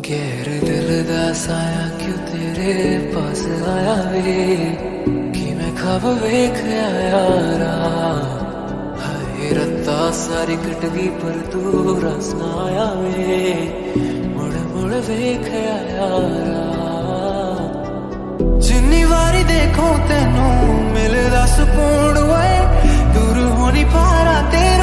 गैर दिल दा साया क्यों तेरे पास आया वे कि मैं खब वेख यारा हाय रत्ता सारी कट गई पर तू रस ना आया वे मुड़ मुड़ वेख यारा जिन्नी वारी देखो तेनू मिलदा सुकून वे दूर होनी पारा ते